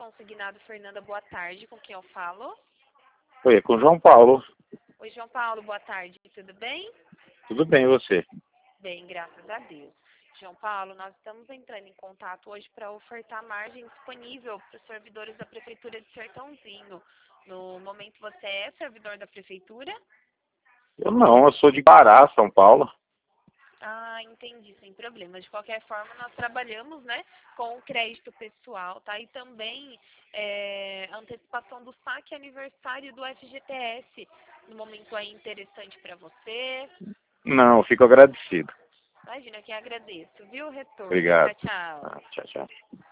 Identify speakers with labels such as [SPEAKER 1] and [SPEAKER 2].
[SPEAKER 1] consignado Fernanda, boa tarde, com quem eu falo?
[SPEAKER 2] Oi, é com o João Paulo.
[SPEAKER 1] Oi, João Paulo, boa tarde, tudo bem?
[SPEAKER 2] Tudo bem, e você?
[SPEAKER 1] Bem, graças a Deus. João Paulo, nós estamos entrando em contato hoje para ofertar margem disponível para os servidores da Prefeitura de Sertãozinho. No momento, você é servidor da Prefeitura?
[SPEAKER 2] Eu não, eu sou de Pará, São Paulo.
[SPEAKER 1] Ah, entendi, sem problema. De qualquer forma, nós trabalhamos, né, com o crédito pessoal, tá? E também antecipação do saque aniversário do FGTS. No momento aí interessante para você.
[SPEAKER 2] Não, eu fico agradecido.
[SPEAKER 1] Imagina que agradeço, viu, retorno.
[SPEAKER 2] Obrigado.
[SPEAKER 1] Tchau, tchau.
[SPEAKER 2] Tchau, tchau.